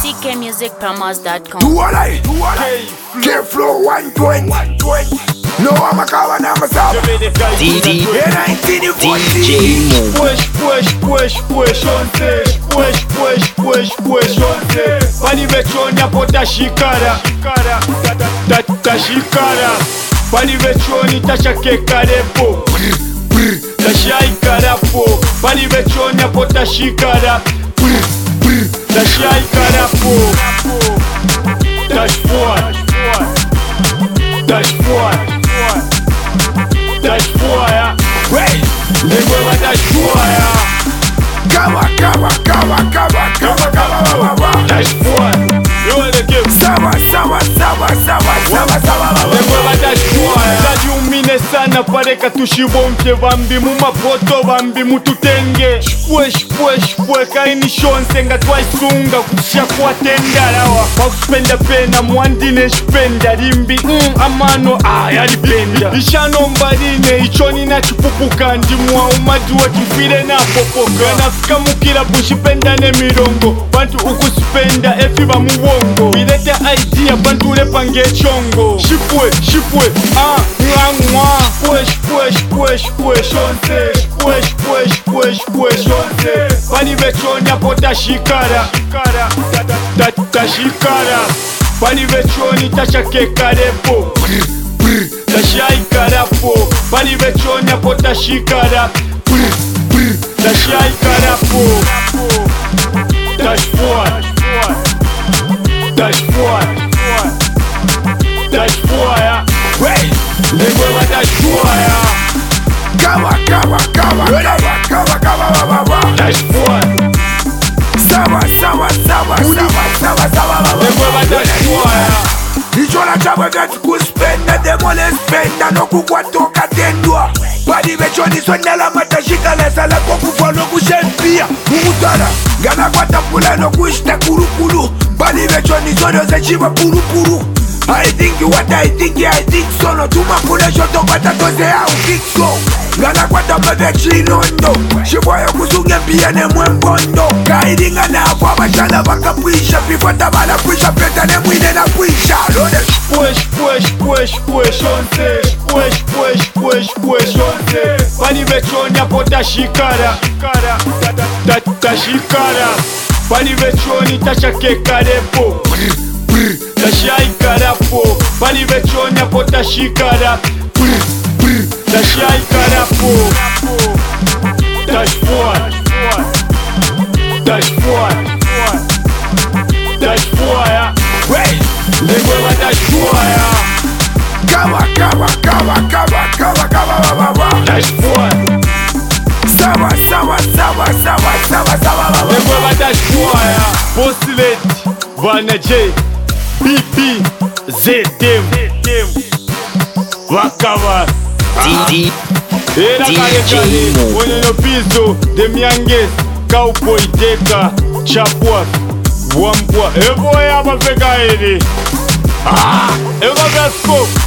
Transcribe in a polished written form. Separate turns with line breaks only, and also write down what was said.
ckmusicpromos.com.
Do all I, K-Flow 120. No, I'm a kawa na masaba.
DJ Mo.
Push. Pani vechonya pota shikara. Tashikara. Pani vechoni tashakeka repo. Tashaikara po. Pani vechonya pota shikara. Tashaikara po. Dash forward.
Wait,
Lego wa dash forward.
kawa.
Dash forward. You wanna give
Sawa.
Lego wa dash forward. Zajiumine sana pareka tushibomke vambi mumapoto vambi mututenge. Shpwe kaini shonse nga twaisunga kutisha kuatendarawa. Wakuspenda pena mwandine shpenda rimbi amano yalipenda. Ishano mbarine ichoni na chipupuka ndimwa umajuwa kifire na popoka. Nafika mukira bushipenda ne mirongo. Bantu ukuspenda efiba muwongo. Bilete idea bantu lepange chongo. Shipwe Push. Pani vechonya pota shikara. Tashikara. Pani vechoni tashakeka repo. Tashaikara po. Pani vechonya pota shikara. Tashaikara po. Dash forward.
Wait,
Lego wa dash forward.
kawa.
Dash forward.
Sawa.
Lego wa dash forward.
Ichola chabwe gati kuspenda demole spenda no kukwatoka tendwa. Pani vechoni sonela matashika lesa la kokufolo kushempia. Mumutara gana kwata pula no kushte kurukuru. Pani vechoni sono zechiba puru. I think so. No tuma kule shoto kwata tose au kikso. Gana kwata mbevechi nondo. Shiboyo kusunge pia ne mwembondo. Kaidinga na afwa mashala waka puisha. Pifota bala puisha peta ne mwine na puisha. Lode
Push. Pani vechonya pota shikara. Tashikara. Pani vechoni tashakeka repo. Tashaikara po. Pani vechonya pota shikara. Tashaikara po. Dash forward.
wait.
Lego wa dash forward.
Kawa.
Dash forward.
Sawa.
Lego wa dash forward. Boss Lady Vana J BP ZM Wakava
DJ Mo.
Onye no piso Demyanges Cowboy Deka Chapwa Wampwa Ebo ya mafeka eri Ego gasko